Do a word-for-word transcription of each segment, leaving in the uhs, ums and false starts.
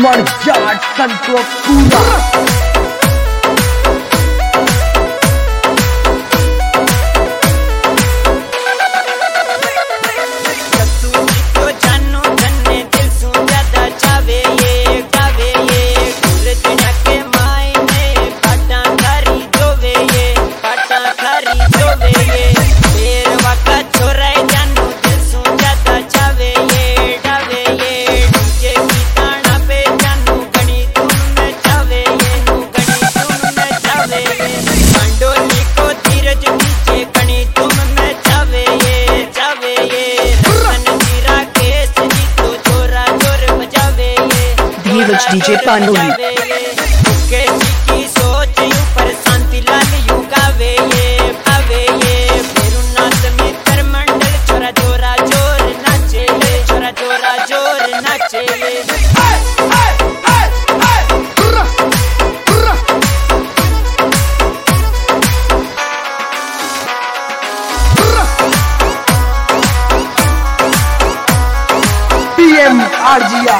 लक्ष्मण जाट संतो पूरा डीजे पांडुली के की सोच ऊपर शांति लाल यू गावे ये गावे ये फेरुनाथ मित्र मंडल छोरा जोरा जोर नाचे छोरा जोरा जोर नाचे पीएम आरजीआर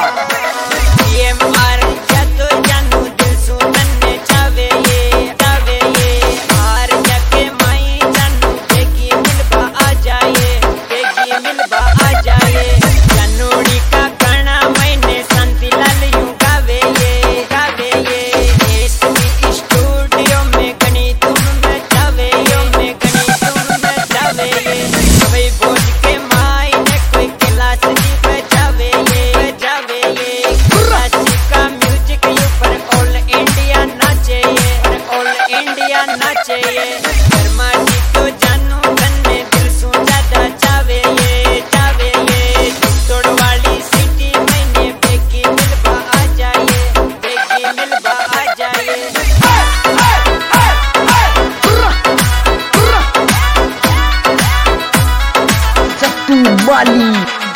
वाली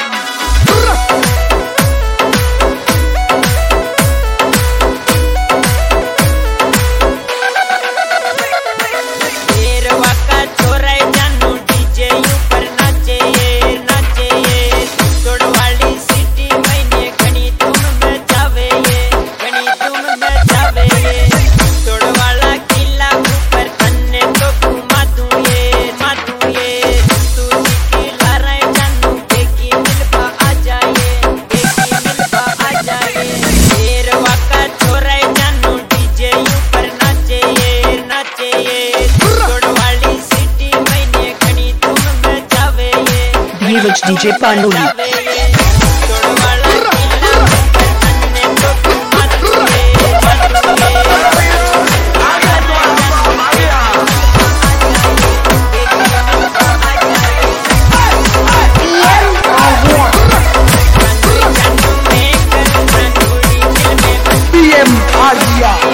डीजे पांडुली पीएम आरजीआर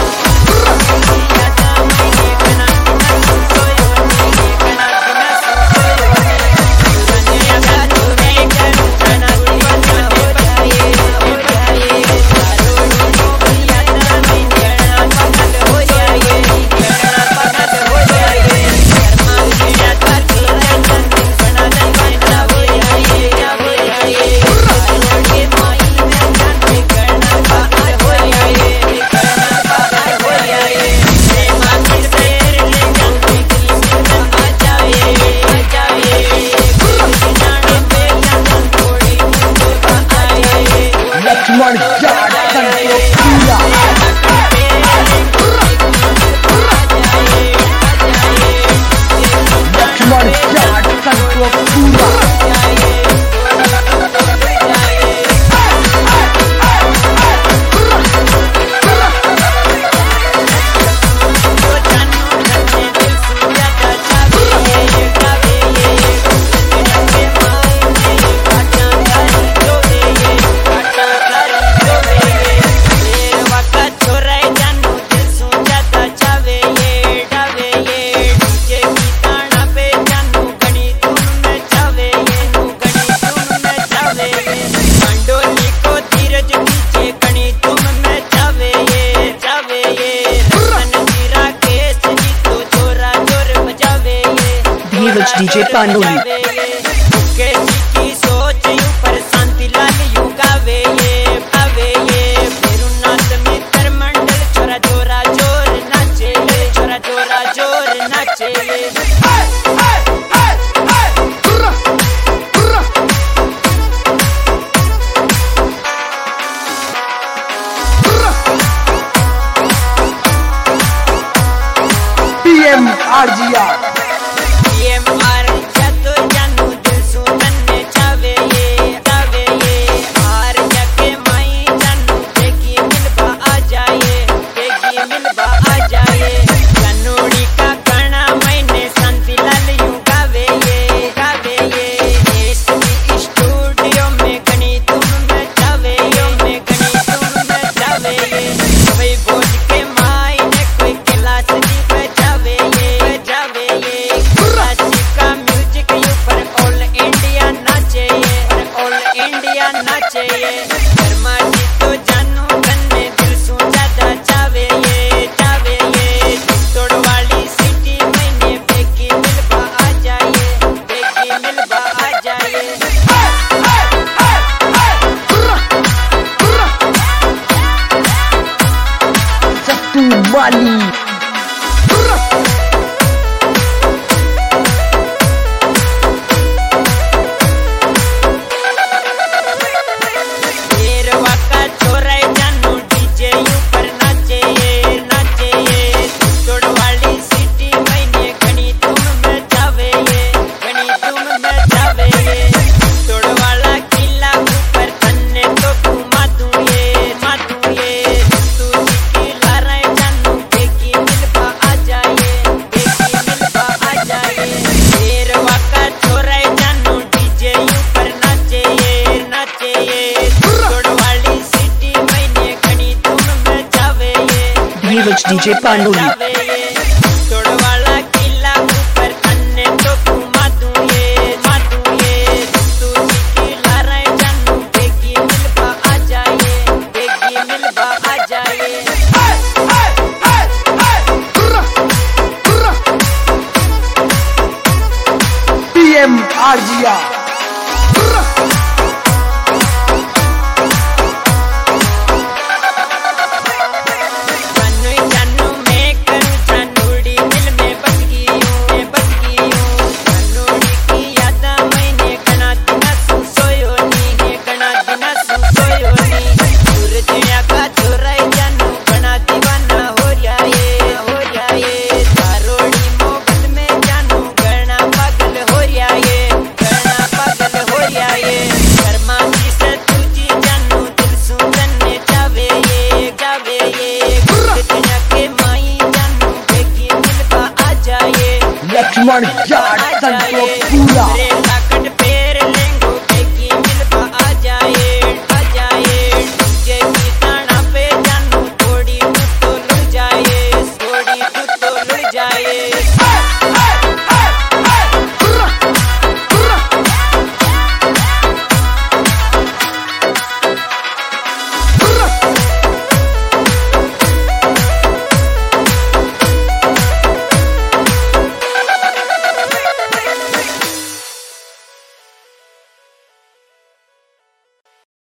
लक्ष्मण जाट संतो पूरा लक्ष्मण जाट संतो पूरा डीजे पांडुली के की सोच ऊपर शांति लाल यू गावे ये गावे ये छोरा जोरा जोर नाचे ये पीएम आरजीआर पीएम आरजीआर तो जानू दिल सुनन ने चावे ये चावे ये हार जाके माई जानू बेगी मिलबा आ जाए बेगी मिलबा आ जाए कनोड़ी का गाना मैंने शांति लाल यूं गावे ये गावे ये देश की स्टूडियो में गणी तुम में जावे यो में गणी तुम में जावे ये कोई बोझ के माई ने कोई क्लास दी बजावे ये बजावे ये क्लासिक का म्यूजिक ऊपर ऑल इंडिया नाचे ये ऑल इंडिया नाचे ये शर्मा जी तो जानू गन्ने दिल सु ज्यादा चावे ये चावे ये तोड़ वाली सिटी मैंने बेगी मिलबा आ जाए बेगी मिलबा आ जाए सत्तू वाली शेरवा का छोरा जानू डीजे ऊपर नाचे ये नाचे ये तोड़ वाली सिटी मैंने गणी तुम में जावे ये गणी तुम में जावे ये तोड़ वाला किला ऊपर तन्ने तो घुमा दूं ये मा दूं ये तू की लारा जानू बेगी मिलबा आ जाए बेगी मिलबा आ जाए शेरवा का छोरा जानू डीजे ऊपर नाचे ये नाचे ये तोड़ वाली सिटी मैंने गणी तुम में जावे ये धीरज डीजे पांडुली जावे ये तोड़ वाला किला ऊपर अन्ने तो घुमा दूं ये मा दूं ये तू की लारा जानू बेगी मिलबा आ जाए बेगी मिलबा आ जाए पीएम आरजीआर जानू जानू मैं करूं जानूड़ी दिल में बस गई हूं मैं बस गई हूं जानूड़ी की याद मैंने गना दिना सु सोयो नी है गना दिना सु सोयो नी सूरज का छोरा जानू गना दीवाना हो रहा ये हो रहा ये तारोड़ी मोहब्बत में जानू गना पागल हो रहा ये गना पागल हो रहा ये शर्मा जी से तुझी जानू दिल सुनन ने जावे ये जावे ये दुनिया के माई जानू बेगी मिलबा आ जाए लक्ष्मण जाट संतोष पूरा।